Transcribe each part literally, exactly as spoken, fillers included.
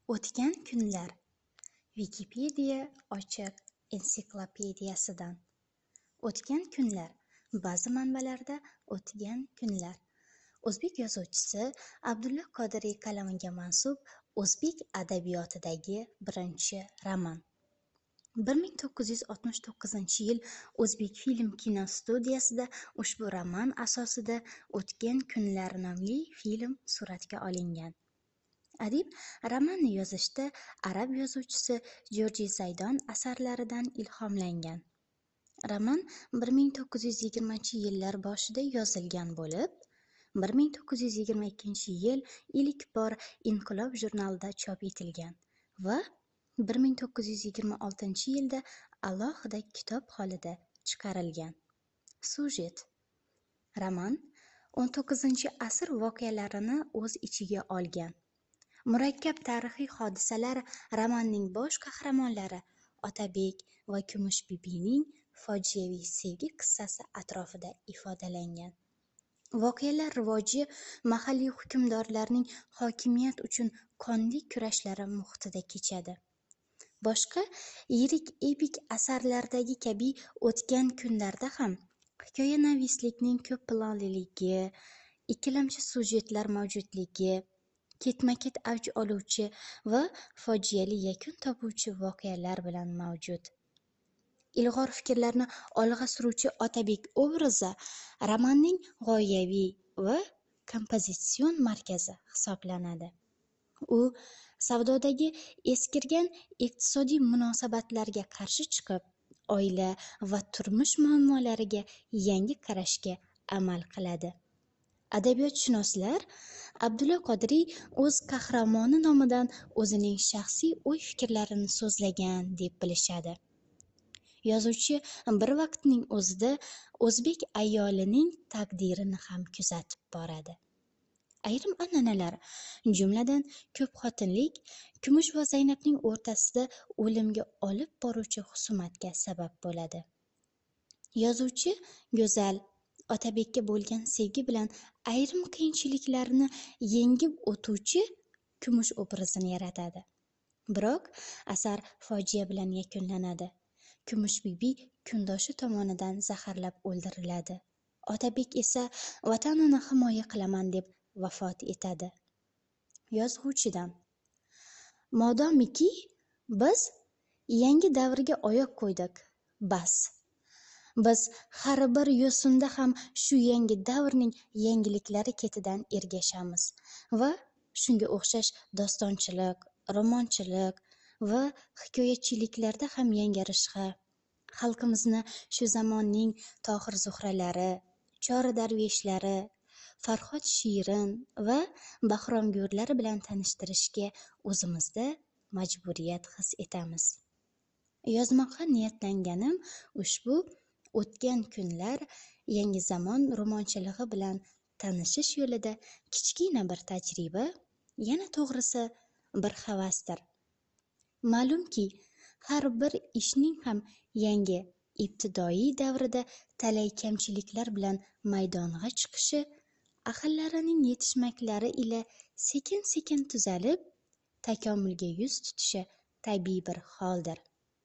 O'tgan kunlar. Wikipedia ochiq ensiklopediyasidan. O'tgan kunlar. Ba'zi manbalarda o'tgan kunlar. O'zbek yozuvchisi Abdulla Qodiriy kalamiga mansub o'zbek adabiyotidagi birinchi roman. bir ming to'qqiz yuz oltmish to'qqizinchi yil O'zbek film kinostudiyasida ushbu roman asosida O'tgan kunlar nomli film suratga olingan. Adib romanni yozishda arab yozuvchisi Jorji Zaydon asarlaridan ilhomlangan. Roman bir ming to'qqiz yuz yigirmanchi yillar boshida yozilgan bo'lib, bir ming to'qqiz yuz yigirma ikkinchi yil ilk bor Inqilob jurnalida chop etilgan va bir ming to'qqiz yuz yigirma oltinchi yilda alohida kitob holida chiqarilgan. Sujet. Roman o'n to'qqizinchi asr voqealarini o'z ichiga olgan. Murakkab tarixiy hodisalar romanning bosh qahramonlari Otabek va Kumush bibining fojiaviy sevgi qissasi atrofida ifodalangan. Voqealar rivoji mahalliy hukmdorlarning hokimiyat uchun qonli kurashlari muhitida kechadi. Boshqa yirik epik asarlardagi kabi O'tgan kunlarda ham hikoyanavislikning ko'p plonliligi, ikkilamchi sujetlar mavjudligi, ketma-ket avj oluvchi va fojiali yakun topuvchi voqealar bilan mavjud. Ilg'or fikrlarni olg'a suruvchi Otabek obrazi romanning g'oyaviy va kompozitsion markazi hisoblanadi. U savdodagi eskirgan iqtisodiy munosabatlarga qarshi chiqib, oila va turmush muammolariga yangi qarashga amal qiladi. Adabiyotshunoslar Abdulla Qodiriy o'z qahramoni nomidan o'zining shaxsiy o'y-fikrlarini so'zlagan deb bilishadi. Yozuvchi bir vaqtning o'zida o'zbek ayolining taqdirini ham kuzatib boradi. Ayrim an'analar, jumladan ko'p xotinlik, Kumush va Zaynabning o'rtasida o'limga olib boruvchi husumatga sabab bo'ladi. Yozuvchi go'zal Otabekka bo'lgan sevgi bilan ayrim qiyinchiliklarni yengib o'tuvchi Kumush obrazini yaratadi. Biroq asar fojia bilan yakunlanadi. Kumush bibi kundoshi tomonidan zaharlab o'ldiriladi. Otabek esa vatanini himoya qilaman deb vafot etadi. Yozuvchidan. Modomiki biz yangi davrga oyoq qo'ydik, bas. Biz har bir yo'sinda ham shu yangi davrning yangiliklari ketidan ergashamiz va shunga o'xshash dostonchilik, romanchilik va hikoyachiliklarda ham yangarishga, xalqimizni shu zamonning Tohir Zuhralari, Chori darveshlari, Farhod Shirin va Bahromgurlari bilan tanishtirishga o'zimizda majburiyat his etamiz. Yozmoqqa niyatlanganim ushbu O'tgan kunlar yangi zamon romanchiligi bilan tanishish yo'lida kichkina bir tajriba, yana to'g'risi bir havasdir. Ma'lumki, har bir ishning ham yangi ibtidoiy davrida talay kamchiliklar bilan maydonga chiqishi, aqllarining yetishmaklari ila sekin-sekin tuzalib, takomilga yuz tutishi tabiiy bir holdir.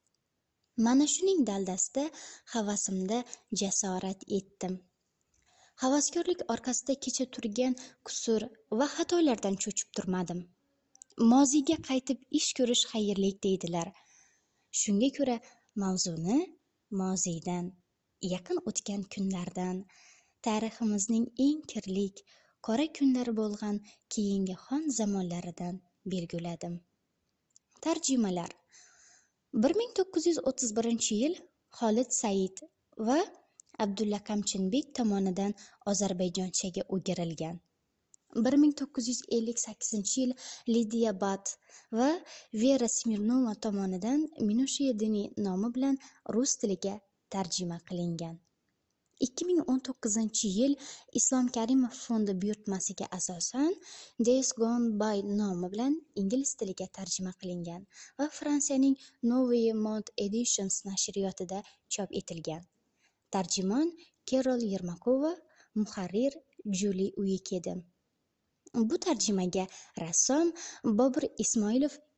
Mana shuning daldasida havasimda jasorat etdim. Havaskorlik orqasida kecha turgan qusur va xatolardan cho'chib turmadim. Moziga qaytib ish ko'rish xayrlik deydilar. Shunga ko'ra mavzuni moziydan, yaqin o'tgan kunlardan, tariximizning eng kirlik, qora kunlari bo'lgan keyingi xon zamonlaridan belgiladim. Tarjimalar. bir ming to'qqiz yuz o'ttiz birinchi yil Xolid Said va Abdulla Qamchinbek tomonidan ozarbayjonchaga o'girilgan. bir ming to'qqiz yuz ellik sakkizinchi yil Lidiya Bat va Vera Smirnova tomonidan Minusha Yedini nomi bilan rus tiliga tarjima qilingan. ikki ming o'n to'qqizinchi yil Islom Karimov fondi buyurtmasiga asosan Days Gone By nomi bilan ingliz tiliga tarjima qilingan va Fransiyaning Nouvelle Monde Editions nashriyotida chop etilgan. Tarjimon Carol Yermakova, muharrir Julie Uyikedim. Bu tarjimaga rassom Bobur Ismoilov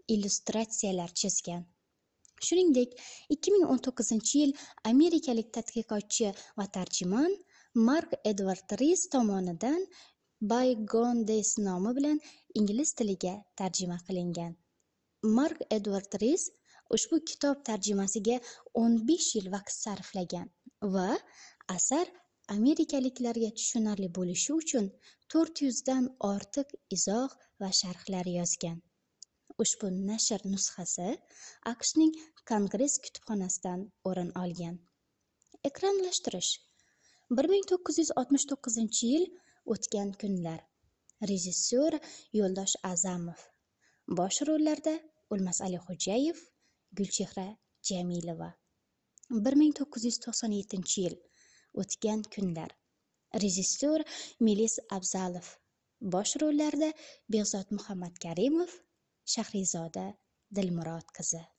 illyustratsiyalar chizgan. Shuningdek, ikki ming o'n to'qqizinchi yil amerikalik tadqiqotchi va tarjimon Mark Edward Rees tomonidan Bygone Days nomi bilan ingliz tiliga tarjima qilingan. Mark Edward Rees ushbu kitob tarjimasiga o'n besh yil vaqt sarflagan va asar amerikaliklarga tushunarli bo'lishi uchun to'rt yuz dan ortiq izoh va sharhlar yozgan. Ushbu nashr nusxasi AQShning Kongress kutubxonasidan o'rin olgan. Ekranlashtirish. bir ming to'qqiz yuz oltmish to'qqizinchi yil O'tgan kunlar. Rejissyor Yo'ldosh A'zamov. Bosh rollarda O'lmas Alixo'jayev, Gulchehra Jamilova. bir ming to'qqiz yuz to'qson yettinchi yil O'tgan kunlar. Rejissyor Melis Abzalov. Bosh rollarda Behzod Muhammadkarimov, Shahrizoda Dilmurod qizi.